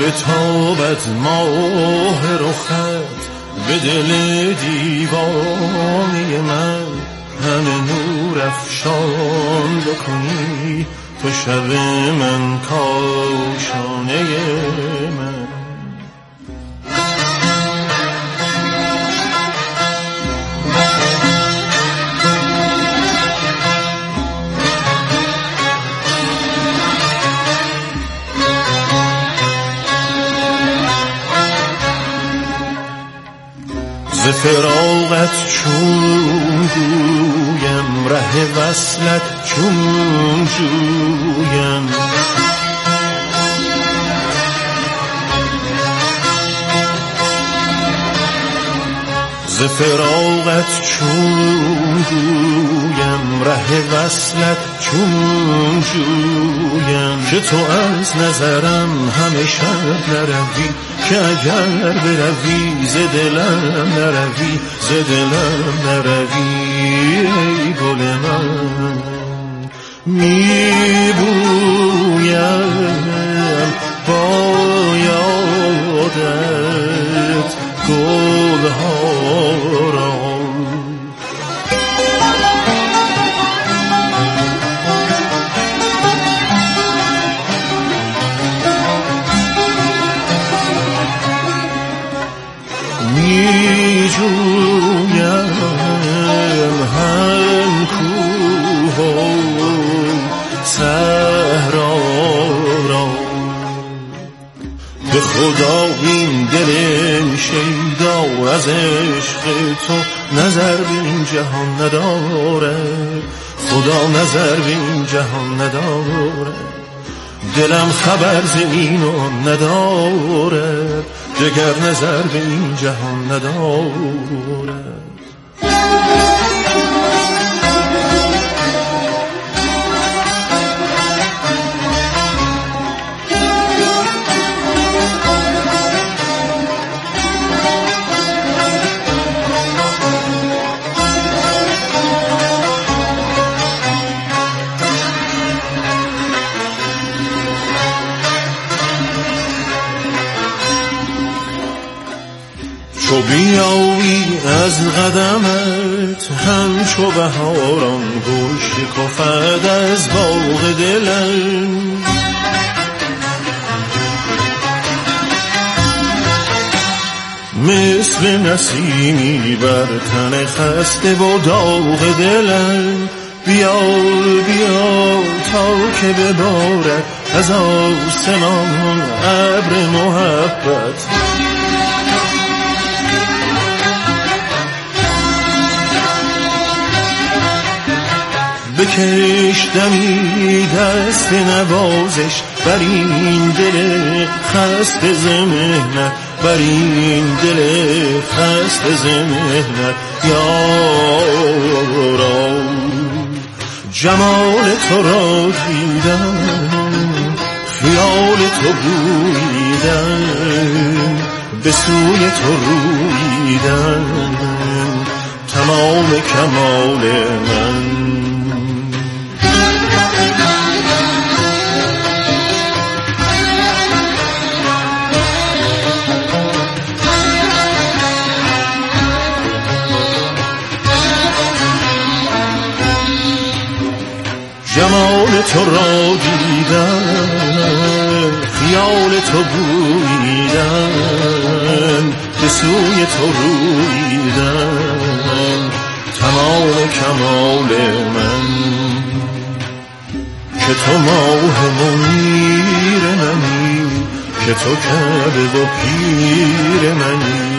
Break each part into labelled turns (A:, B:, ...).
A: بتابد ماه رخت به دل دیوانه من، همه نور افشان بکنی تو شب من کاشانه من. ز فراقت چون گویم ره وصلت چون جویم، ز فراقت چون گویم ره وصلت چون جویم، که تو از نظرم همه شب نروی، که اگر بروی ز دلم نروی، ز دلم نروی ای گل من. میبویم با یادت گلها را، میجویم هم کوه و صحرا را، به خدا این دل شیدا از عشق تو نظر به این جهان نداره، خدا نظر به این جهان نداره، دلم خبر ز این و نداره، دگر نظر به این جهان نداره. چو بیایی از قدمت همچو بهاران گل شکفد از باغ دلم، مثل نسیمی بر تن خسته و داغ دلم. بیا بیا تا که ببارد از آسمان ابر محبت، بکشدمی دست نوازش بر این دل خسته ز مهنت، بر این دل خسته ز مهنت. یارا جمال تو را دیدم، خیال تو بویدم، به سوی تو رویدم، تمام کمال من. جمال تو را دیدم، خیال تو بویدم، به سوی تو رویدم، تمام کمال من. که تو ماه منیر منی، که تو کعبه و پیر منی،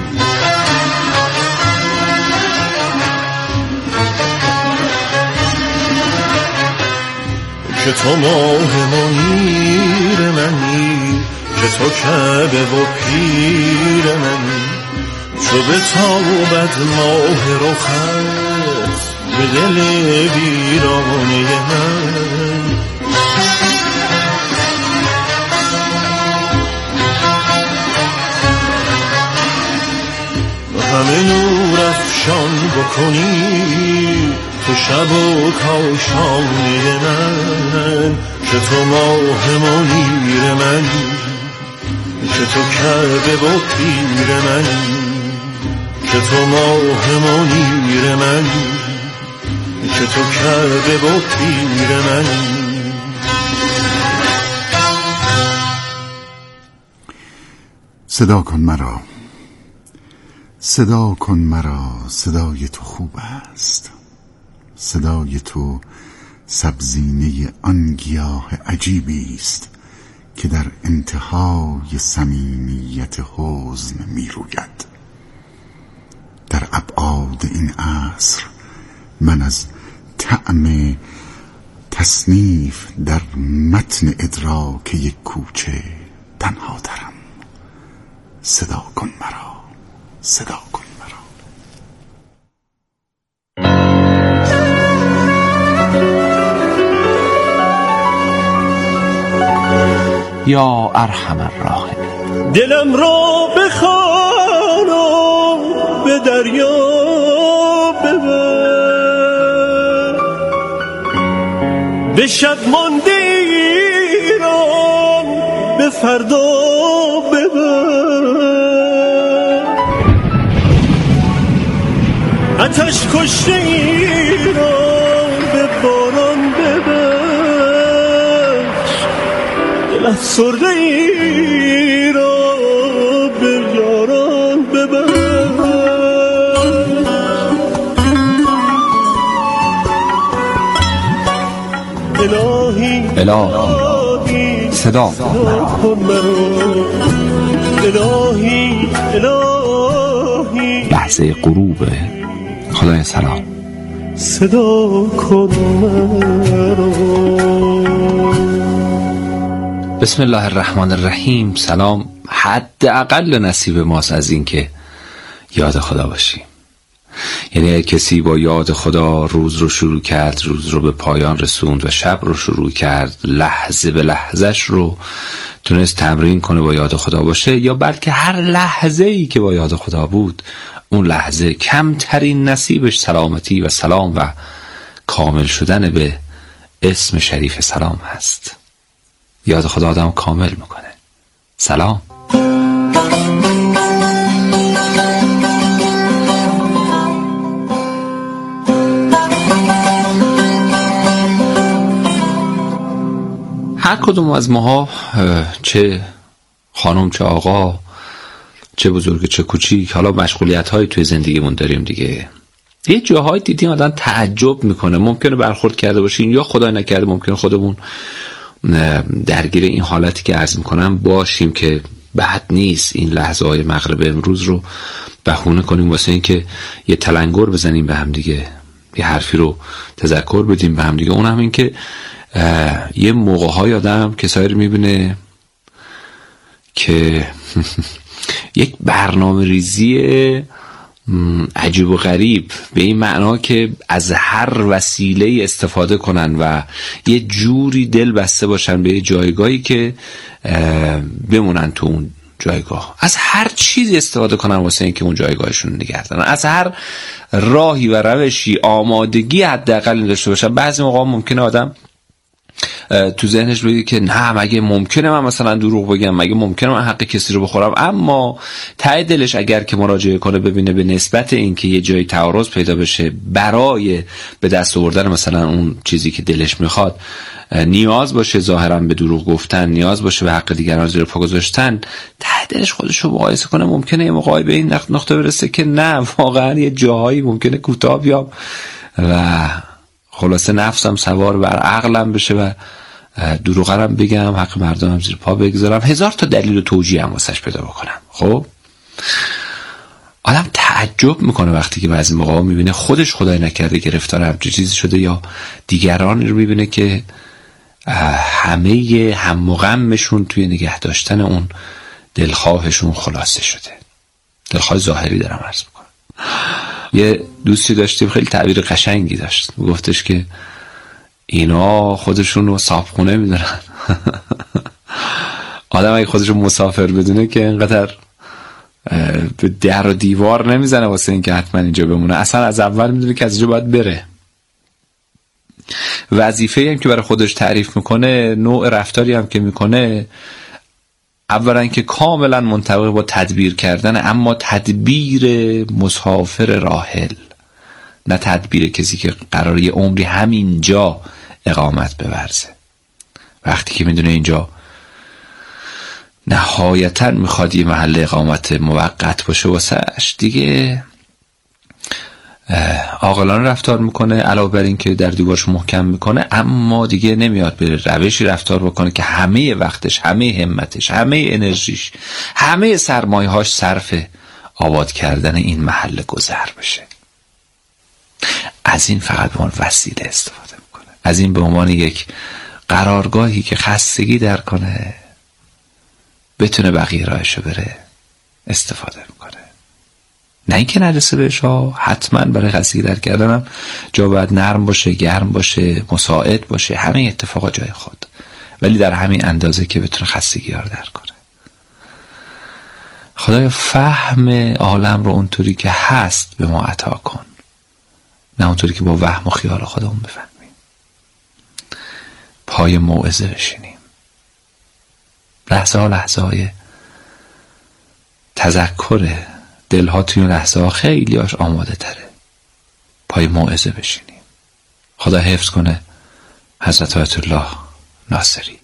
A: که تو ماه منیر منی، که تو کعبه و پیر منی. چو بتابد ماه رخت به دل ویرانه من، همه نور افشان بکنی تو شب و کاشانه من، که تو ماه منیر منی. که تو کعبه و پیر منی، که تو ماه منیر منی، که تو کعبه و پیر منی.
B: صدا کن مرا، صدا کن مرا، صدای تو خوب است، صدای تو سبزینه آن گیاه عجیبی است که در انتهای صمیمیت حزن می روید. در ابعاد این عصر من از طعم تصنیف در متن ادراک یک کوچه تنها دارم. صدا کن مرا، صدا کن مرا.
C: یا ارحم الراحمین.
A: دلم را بخوان و به دریا ببر، به شب مانده ایران به فردا ببر، آتش کشته ایران به باران ببخش، دل افسرده ای را به یاران ببخش.
C: الهی صدا کن مرا،
A: الهی الهی
C: لحظه غروب. خدای سلام،
A: صدا کن مرا.
C: بسم الله الرحمن الرحیم. سلام. حداقل نصیب ماست از این که یاد خدا باشیم. یعنی کسی با یاد خدا روز رو شروع کرد، روز رو به پایان رسوند و شب رو شروع کرد، لحظه به لحظهش رو تونست تمرین کنه با یاد خدا باشه، یا بلکه هر لحظه ای که با یاد خدا بود اون لحظه کمترین نصیبش سلامتی و سلام و کامل شدن به اسم شریف سلام هست. یاد خدا آدم کامل میکنه. سلام. هر کدوم از ماها، چه خانم چه آقا، چه بزرگ چه کوچیک، حالا مشغولیت هایی توی زندگیمون داریم دیگه. یه جاهای دیدیم آدم تعجب میکنه، ممکنه برخورد کرده باشین یا خدای نکرده ممکنه خودمون درگیر این حالتی که عرض میکنم باشیم که بد نیست این لحظه های مغرب امروز رو بهونه کنیم واسه این که یه تلنگر بزنیم به هم دیگه، یه حرفی رو تذکر بدیم به هم دیگه. اون هم این که یه موقع های آدم کسایی رو میبینه که یک برنامه ریزی عجیب و غریب به این معنا که از هر وسیله استفاده کنن و یه جوری دل بسته باشن به یه جایگاهی که بمونن تو اون جایگاه، از هر چیزی استفاده کنن واسه اینکه اون جایگاهشون نگه دارن، از هر راهی و روشی آمادگی حداقل داشته باشن. بعضی موقع ممکنه آدم تو ذهنش بگه که نه، مگه ممکنه من مثلا دروغ بگم، مگه ممکنه من حق کسی رو بخورم، اما ته دلش اگر که مراجعه کنه ببینه به نسبت این که یه جایی تعارض پیدا بشه برای به دست آوردن مثلا اون چیزی که دلش میخواد، نیاز باشه ظاهرا به دروغ گفتن، نیاز باشه به حق دیگران زیر پا گذاشتن، ته دلش خودش رو مقایسه کنه، ممکنه یه موقعی به این نقطه برسه که نه، واقعا یه جاهایی ممکنه کوتاه بیام و خلاصه نفسم سوار بر عقلم بشه و دروغرم بگم، حق مردمم زیر پا بگذارم، هزار تا دلیل و توجیه هم واسش پیدا بکنم. خب آدم تعجب میکنه وقتی که بعضی موقع میبینه خودش خدای نکرده گرفتار همچین چیزی شده، یا دیگران رو میبینه که همه هم و غمشون توی نگه داشتن اون دلخواهشون خلاصه شده. دلخواه ظاهری دارم عرض میکنم. یه دوستی داشتیم خیلی تعبیر قشنگی داشت، گفتش که اینا خودشون رو صاحبخونه میدونن. آدم اگه خودشون مسافر بدونه که اینقدر به در و دیوار نمیزنه واسه این که حتما اینجا بمونه، اصلا از اول میدونه که از اینجا باید بره. وظیفه‌ای هم که برای خودش تعریف میکنه، نوع رفتاری هم که میکنه، اولا که کاملا منطبق با تدبیر کردن، اما تدبیر مسافر راحل، نه تدبیر کسی که قراره یه عمری همینجا اقامت بورزه. وقتی که میدونه اینجا نهایتا میخواد یه محل اقامت موقت باشه واسهش، دیگه عاقلانه رفتار میکنه، علاوه بر این که در دیوارش محکم میکنه، اما دیگه نمیاد به روشی رفتار بکنه که همه وقتش، همه همتش، همه انرژیش، همه سرمایه‌هاش صرف آباد کردن این محل گذر بشه. از این فقط به عنوان وسیله استفاده میکنه، از این به عنوان یک قرارگاهی که خستگی در کنه بتونه بقیه راهشو بره استفاده میکنه. نه اینکه نرسه بهش ها، حتما برای خستگی در کردنم جا باید نرم باشه، گرم باشه، مساعد باشه، همه اتفاقا جای خود، ولی در همین اندازه که بتونه خستگی ها رو در کنه. خدایا فهم عالم رو اونطوری که هست به ما عطا کن، نه اونطوری که با وهم و خیال خودمون بفهمیم. پای موعظه بشینیم، لحظه ها لحظه های تذکره، دلها توی لحظه ها خیلی هاش آماده تره. پای موعظه بشینیم. خدا حفظ کنه حضرت آیت الله ناصری.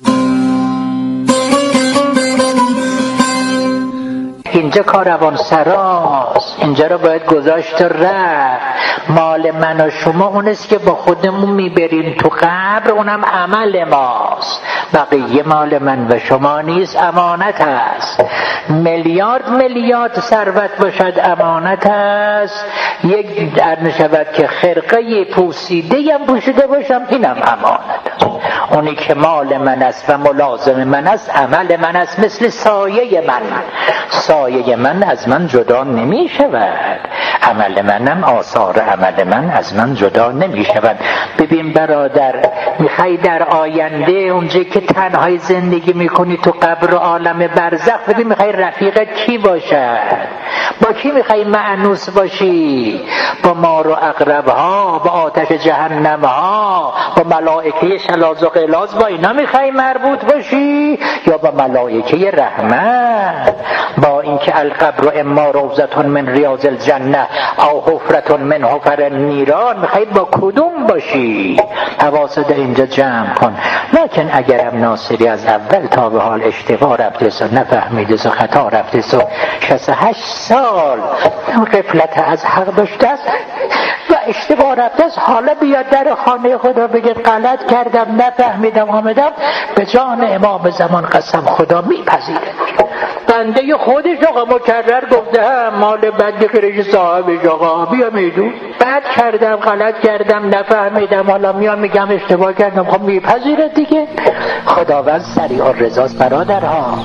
D: اینجا کاروانسراست، اینجا رو باید گذاشت و رفت. مال من و شما اونست که با خودمون میبریم تو قبر، اونم عمل ماست. بقیه مال من و شما نیست، امانت است. میلیارد ثروت باشد امانت است. یک در نشود که خرقه پوسیده هم پوشیده باشم، اینم امانت است. اونی که مال من است و ملازم من است عمل من است، مثل سایه من. سایه من از من جدا نمی شود، عمل منم، آثار عمل من از من جدا نمی شود. ببین برادر، میخوای در آینده اونجا که تنهای زندگی میکنی تو قبر و عالم برزخ، ببین میخوای رفیقت کی باشد؟ با کی میخوای مأنوس باشی؟ با مار و عقرب ها، با آتش جهنم ها، با ملائکه شلاذ و غلاظ، با اینا میخوای مربوط باشی، یا با ملائکه رحمت؟ با اینکه القبر اما روضة من ریاض الجنه او حفرة من حفر النیران، میخوای با کدوم باشی؟ حواست اینجا جمع کن. لکن اگرم ناصری از اول تا به حال اشتباه رفته و نفهمیده و خطا رفته و 68 سال غفلت از حق داشته است و اشتباه رفته است، حالا بیاد در خانه خدا بگه غلط کردم، نفهمیدم، آمدم، به جان امام زمان قسم خدا میپذیره. بنده خودش آقا مکرر گفته مال بنده خیرش صاحبش آقا بیا میدون، بد کردم، غلط کردم، نفهمیدم، حالا میام میگم اشتباه کردم، خب میپذیره دیگه. خداوند سریع الرضاست برادرها.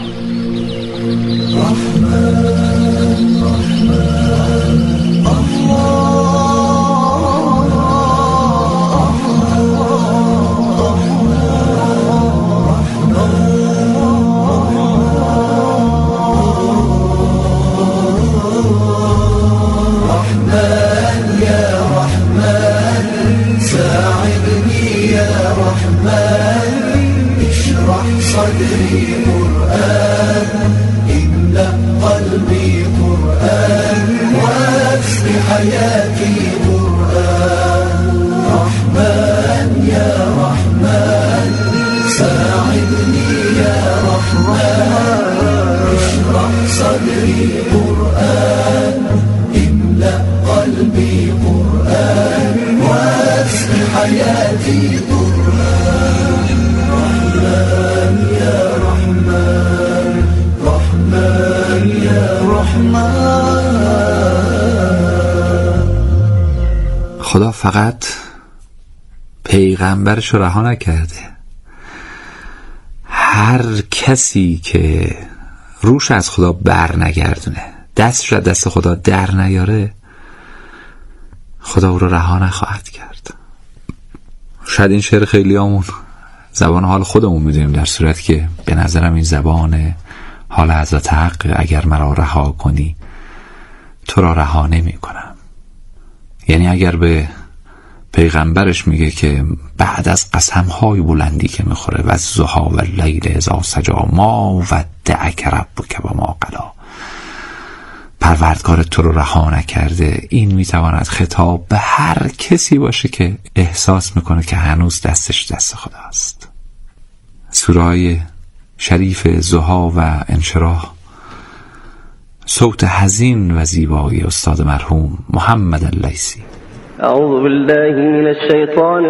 E: صدري قرآن، املأ قلبي قرآن، واسق حياتي قرآن. رحمن يا رحمن ساعدني يا رحمن، اشرح صدري قرآن، املأ قلبي قرآن، واسق حياتي قرآن. رحمن يا رحمن، رحمن يا رحمن.
C: خدا فقط پیغمبرش رو رها نکرده، هر کسی که روش از خدا بر نگردونه، دستش از دست خدا در نیاره، خدا او رو رها نخواهد کرد. شاید این شعر خیلی همون زبان حال خودمون میدونیم، در صورت که به نظرم این زبان حال حضرت حق، اگر مرا رها کنی تو را رها نمی کنم. یعنی اگر به پیغمبرش میگه که بعد از قسم‌های بلندی که میخوره و از ضحی و لیل اذا سجا ما ودعک ربک و ما قلا، پروردگار تو رو رها نکرده، این میتواند خطاب به هر کسی باشه که احساس میکنه که هنوز دستش دست خداست. سوره‌های شریف ضحی و انشراح، صوت حزین و زیبایی استاد مرحوم محمد اللیثی.
F: اعوذ بالله من الشیطان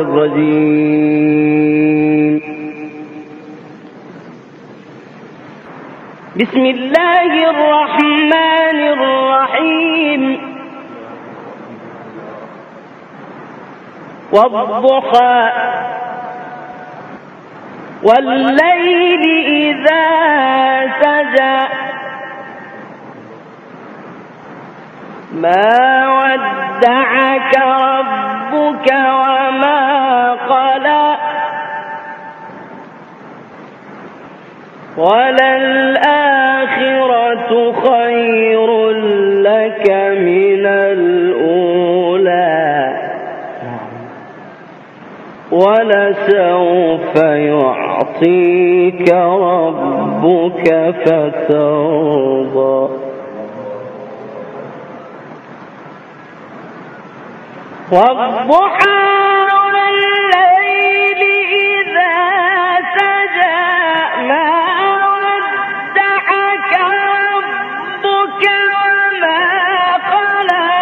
F: الرجیم. بسم الله الرحمن الرحیم. والضحى والليل إذا سجى ما ودعك ربك وما قلى وللآخرة خير لك من الأولى ولسوف يعطيك ربك فترضى والضحى والليل إذا سجى ما ودعك ربك وما قلى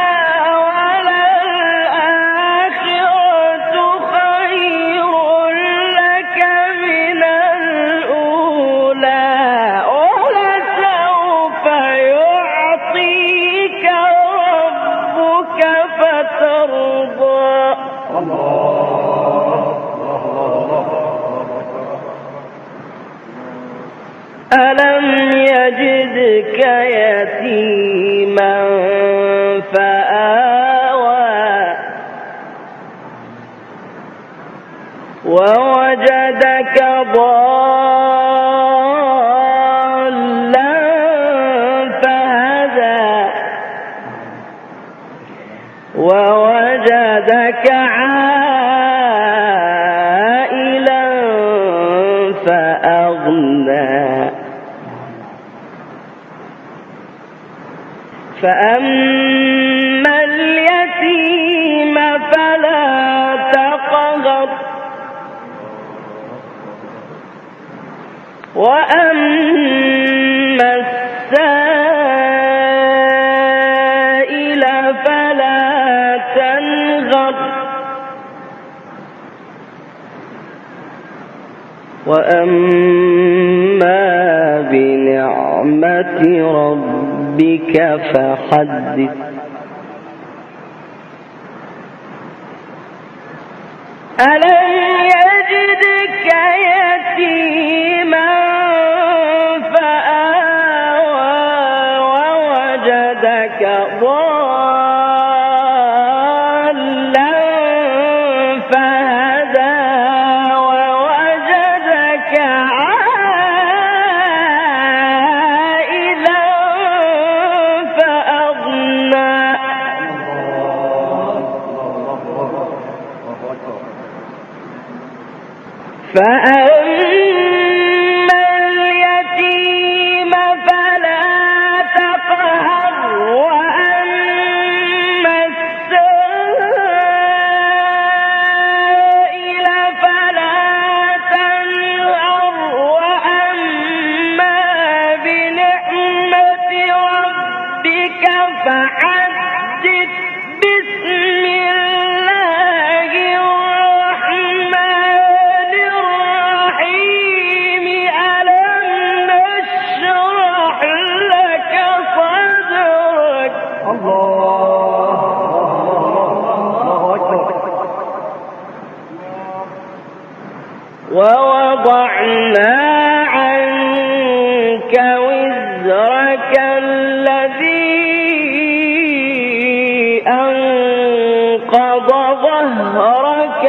F: وللآخرة خير لك من الأولى ولسوف يعطيك ربك فترضى. ألم يجدك يتيما فآوى ووجدك ضالا فهدى ووجدك عائلا فأغنى فأما اليتيم فلا تقهر وأما السائل فلا تنهر وأما بنعمة ربك فحدث. ألم يجدك يتيما فآوى ووجدك ضالا فهدى ووجدك عائلا فأغنى فأما اليتيم فلا تقهر وأما السائل فلا تنهر وأما بنعمة ربك فحدث. بسم الله الرحمن الرحيم. ألم نشرح لك صدرك ووضعنا عنك وزرك الذي أنقض ظهرك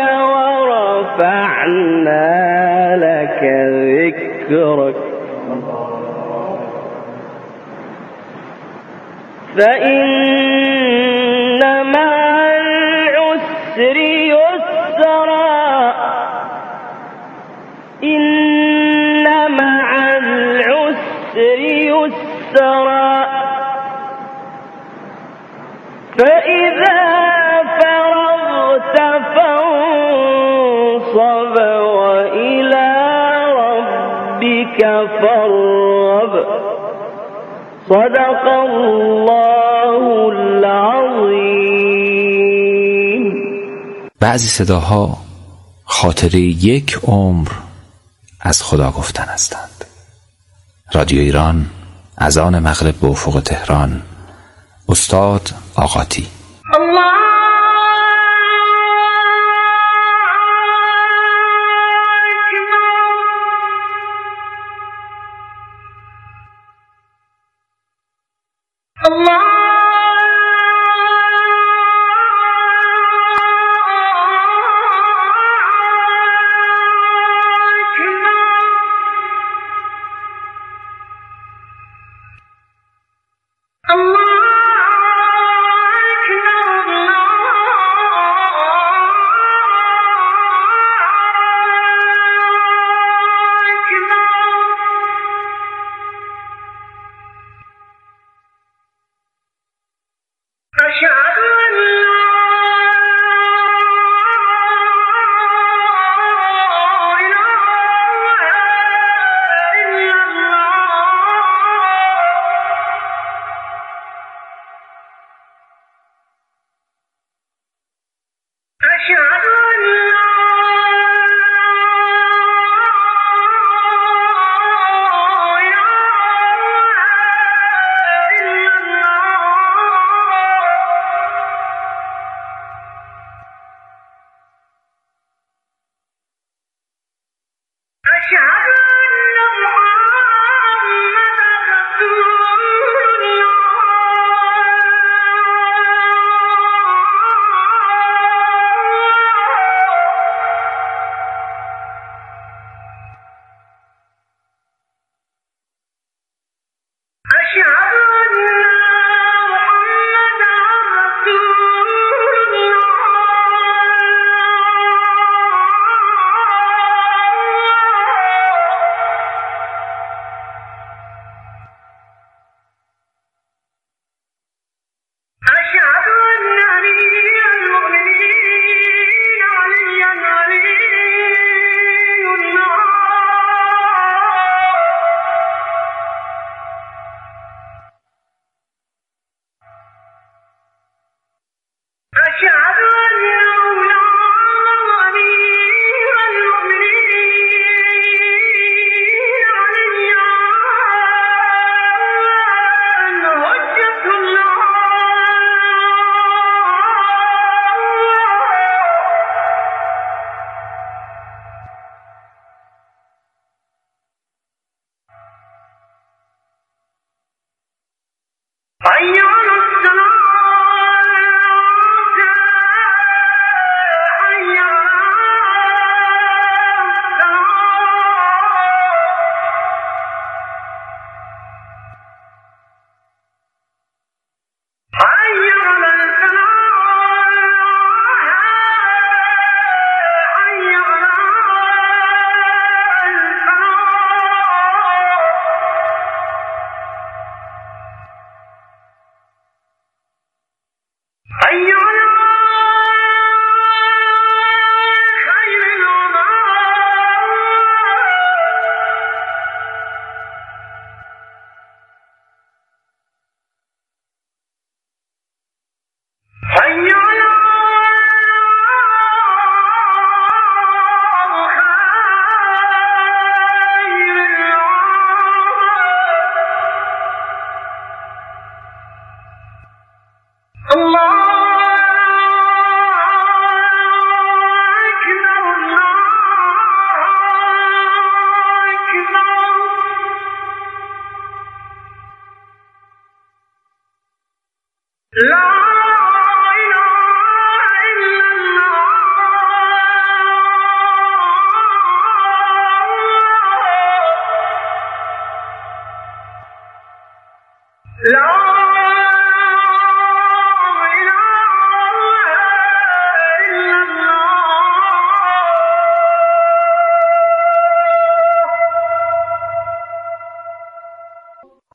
F: ورفعنا لك ذكرك فإن مع العسر يسرا سرى فإذا فرغت فانصب وإلى ربك فارغب صدق الله العظیم.
C: بعضی صداها خاطره یک عمر از خدا گفتن هستند. رادیو ایران، اذان مغرب به افق تهران. استاد آقاتی.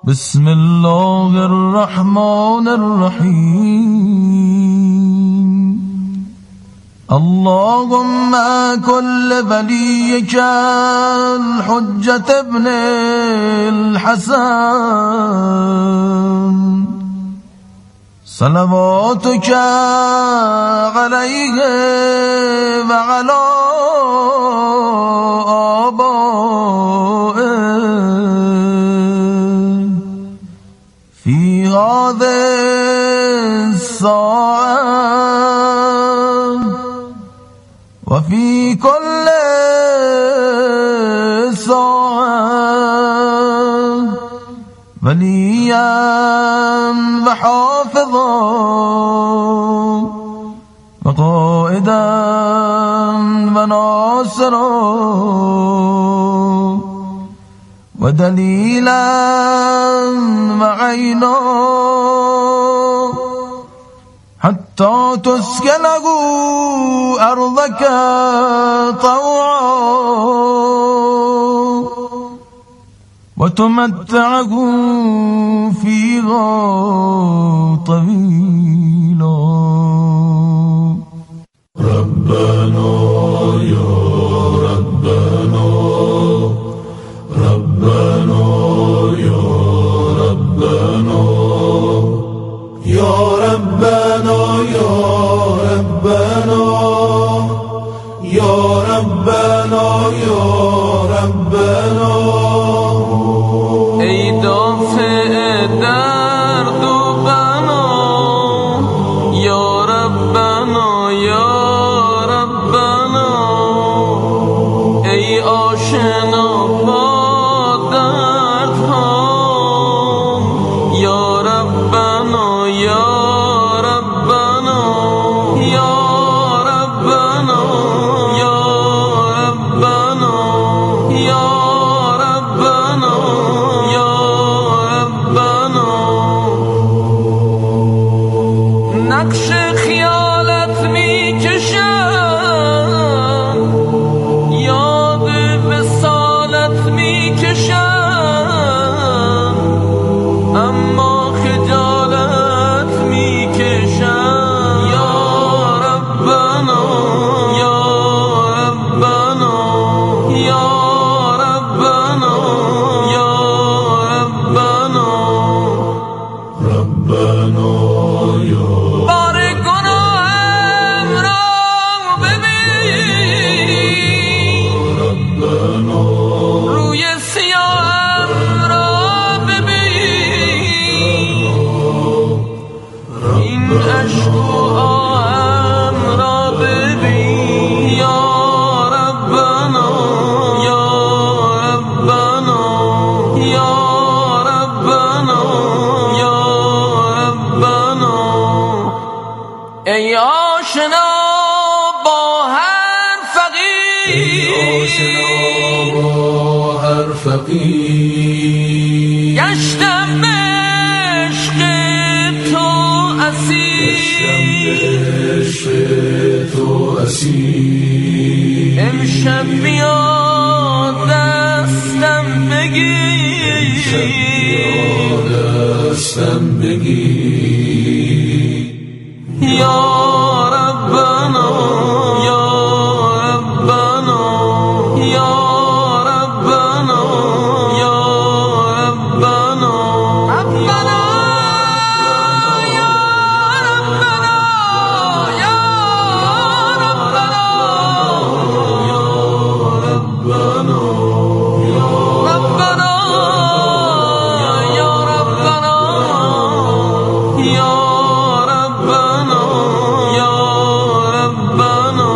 A: بسم الله الرحمن الرحیم. اللهم كل وليك الحجة ابن الحسن صلواتك عليه وعلى آبائه في هذه الساعة وفي كل ساعة وليا وحافظا وقائدا وناصرا ودليلا وعينا حتى تسكنه أرضك طوعا وتمتعه فيها طويلا.
E: ربنا يا ربنا ربنا يا ربنا يا ربنا يا ربنا يا ربنا يا ربنا.
A: ای دافع درد و بنا یا ربنا یا ربنا. ای آشنا با دردها یا ربنا یا ربنا یا ربنا یا ربنا یا ربنا یا ربنا. نقش خیالت می کشم یاد وصالت می کشم اما خجالت می کشم یا ربنا یا ربنا یا ربنا یا ربنا.
E: ربنا یا
A: بار گناهم را ببین
E: ربنا
A: روی سیاهم را ببین این عشق و آهم را ببین یا ربنا یا ربنا یا ربنا یا ربنا. ای آشنا با هر فقیر
E: با هر فقیر
A: گشتم به عشق تو اسیر
E: تو اسیر.
A: امشب بیا دستم بگیر
E: دستم بگیر
A: یا ربنا یا ربنا یا ربنا یا ربنا. ربنا یا ربنا یا ربنا یا ربنا یا ربنا یا ربنا یا ربنا یا ربنا.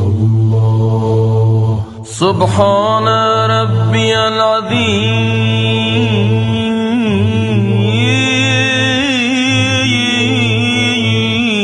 A: سبحان ربي العظيم